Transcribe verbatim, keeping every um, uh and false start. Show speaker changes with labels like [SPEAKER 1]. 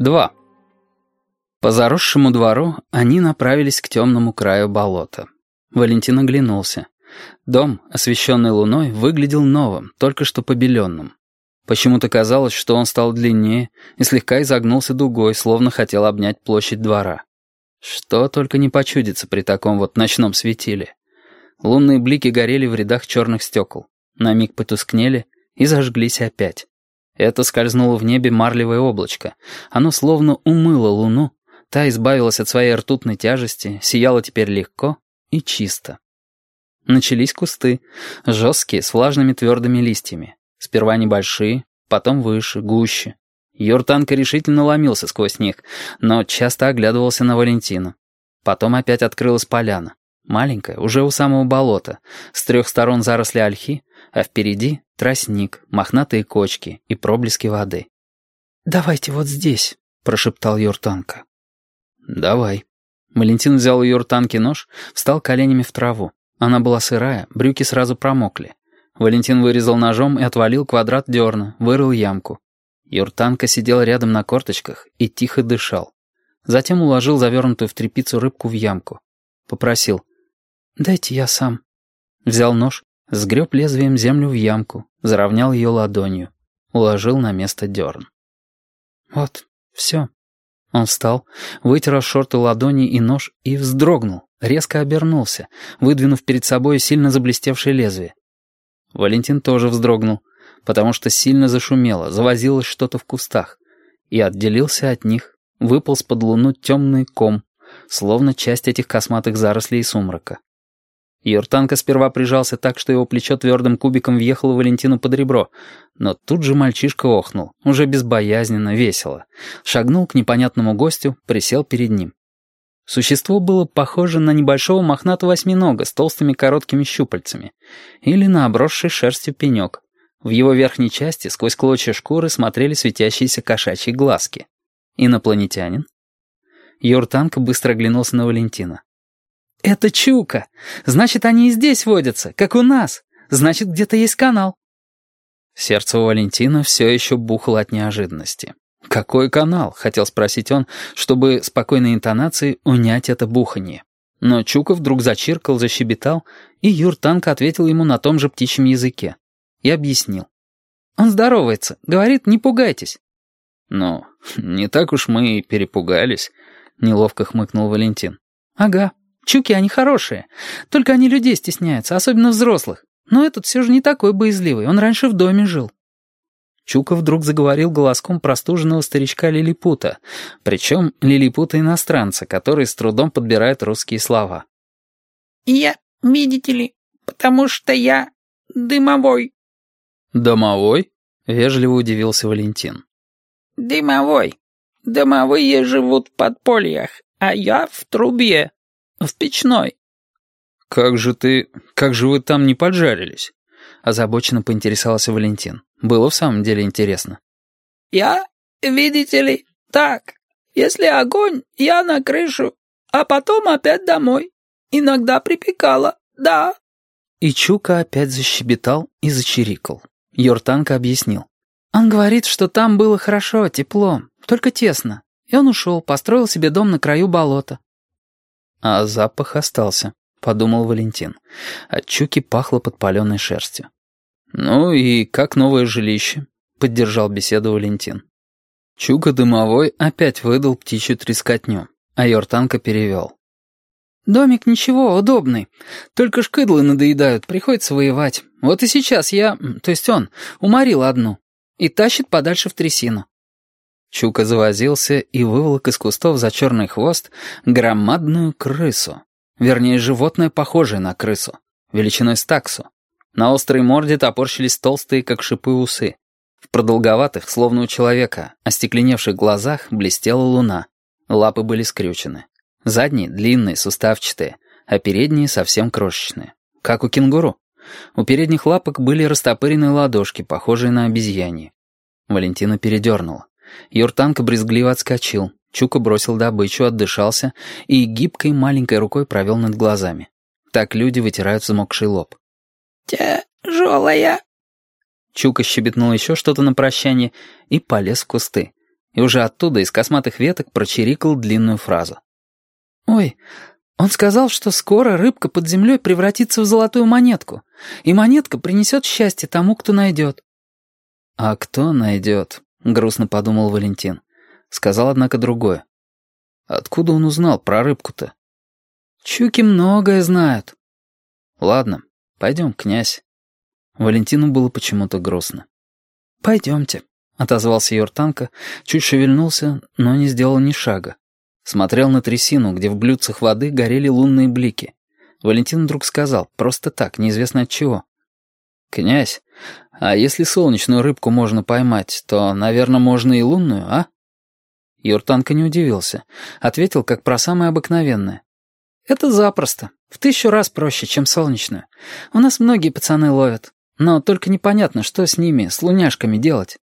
[SPEAKER 1] Два. По заросшему двору они направились к темному краю болота. Валентин оглянулся. Дом, освещенный луной, выглядел новым, только что побеленным. Почему-то казалось, что он стал длиннее и слегка изогнулся дугой, словно хотел обнять площадь двора. Что только не почудится при таком вот ночном светиле. Лунные блики горели в рядах черных стекол. На миг потускнели и зажглись опять. Это скользнуло в небе марлевое облачко. Оно словно умыло луну. Та избавилась от своей ртутной тяжести, сияла теперь легко и чисто. Начались кусты, жесткие, с влажными твердыми листьями. Сперва небольшие, потом выше, гуще. Юртанка решительно ломился сквозь них, но часто оглядывался на Валентина. Потом опять открылась поляна. Маленькая, уже у самого болота. С трех сторон заросли ольхи, а впереди тростник, мохнатые кочки и проблески воды. «Давайте вот здесь», — прошептал Юртанка. «Давай». Валентин взял у Юртанки нож, встал коленями в траву. Она была сырая, брюки сразу промокли. Валентин вырезал ножом и отвалил квадрат дерна, вырыл ямку. Юртанка сидел рядом на корточках и тихо дышал. Затем уложил завернутую в тряпицу рыбку в ямку. Попросил: «Дайте я сам». Взял нож, сгреб лезвием землю в ямку, заровнял ее ладонью, уложил на место дерн. «Вот, все». Он встал, вытер о шорты ладони и нож и вздрогнул, резко обернулся, выдвинув перед собой сильно заблестевшее лезвие. Валентин тоже вздрогнул, потому что сильно зашумело, завозилось что-то в кустах, и отделился от них, выполз под луну темный ком, словно часть этих косматых зарослей и сумрака. Юртанка сперва прижался так, что его плечо твердым кубиком въехало Валентину под ребро, но тут же мальчишка охнул, уже безбоязненно, весело. Шагнул к непонятному гостю, присел перед ним. Существо было похоже на небольшого мохнатого осьминога с толстыми короткими щупальцами или на обросший шерстью пенек. В его верхней части сквозь клочья шкуры смотрели светящиеся кошачьи глазки. Инопланетянин? Юртанка быстро оглянулся на Валентина. «Это Чука! Значит, они и здесь водятся, как у нас. Значит, где-то есть канал». Сердце у Валентина все еще бухало от неожиданности. «Какой канал?» — хотел спросить он, чтобы спокойной интонацией унять это буханье. Но Чука вдруг зачиркал, защебетал, и Юртанка ответил ему на том же птичьем языке. И объяснил. «Он здоровается, говорит, не пугайтесь». «Ну, не так уж мы и перепугались», — неловко хмыкнул Валентин. «Ага. Чуки, они хорошие, только они людей стесняются, особенно взрослых. Но этот все же не такой боязливый, он раньше в доме жил». Чука вдруг заговорил голоском простуженного старичка Лилипута, причем Лилипута-иностранца, который с трудом подбирает русские слова.
[SPEAKER 2] «Я, видите ли, потому что я дымовой».
[SPEAKER 1] «Домовой?» — вежливо удивился Валентин.
[SPEAKER 2] «Дымовой. Домовые живут в подпольях, а я в трубе». В печной.
[SPEAKER 1] «Как же ты... как же вы там не поджарились?» Озабоченно поинтересовался Валентин. Было в самом деле интересно.
[SPEAKER 2] «Я, видите ли, так. Если огонь, я на крышу, а потом опять домой. Иногда припекало, да».
[SPEAKER 1] И Чука опять защебетал и зачирикал. Юртанка объяснил. «Он говорит, что там было хорошо, тепло, только тесно. И он ушел, построил себе дом на краю болота». «А запах остался», — подумал Валентин. От Чуки пахло подпаленной шерстью. «Ну и как новое жилище?» — поддержал беседу Валентин. Чука дымовой опять выдал птичью трескотню, а Юртанка перевел. «Домик ничего, удобный. Только шкыдлы надоедают, приходится воевать. Вот и сейчас я, то есть он, уморил одну и тащит подальше в трясину». Чука завозился и выволок из кустов за черный хвост громадную крысу. Вернее, животное, похожее на крысу, величиной с таксу. На острой морде топорщились толстые, как шипы, усы. В продолговатых, словно у человека, остекленевших глазах блестела луна. Лапы были скрючены. Задние — длинные, суставчатые, а передние — совсем крошечные. Как у кенгуру. У передних лапок были растопыренные ладошки, похожие на обезьяньи. Валентина передернула. Юртанка брезгливо отскочил. Чука бросил добычу, отдышался и гибкой маленькой рукой провел над глазами. Так люди вытирают взмокший лоб.
[SPEAKER 2] «Тяжелая».
[SPEAKER 1] Чука щебетнул еще что-то на прощание и полез в кусты. И уже оттуда, из косматых веток, прочирикал длинную фразу.
[SPEAKER 2] «Ой, он сказал, что скоро рыбка под землей превратится в золотую монетку, и монетка принесет счастье тому, кто найдет».
[SPEAKER 1] «А кто найдет?» — грустно подумал Валентин. Сказал, однако, другое. «Откуда он узнал про рыбку-то?»
[SPEAKER 2] «Чуки многое знают».
[SPEAKER 1] «Ладно, пойдем, князь». Валентину было почему-то грустно.
[SPEAKER 2] «Пойдемте», — отозвался Юртанка, чуть шевельнулся, но не сделал ни шага.
[SPEAKER 1] Смотрел на трясину, где в блюдцах воды горели лунные блики. Валентин вдруг сказал, просто так, неизвестно от чего. «Князь, а если солнечную рыбку можно поймать, то, наверное, можно и лунную, а?» Юртанка не удивился. Ответил, как про самое обыкновенное.
[SPEAKER 2] «Это запросто. В тысячу раз проще, чем солнечную. У нас многие пацаны ловят. Но только непонятно, что с ними, с луняшками, делать.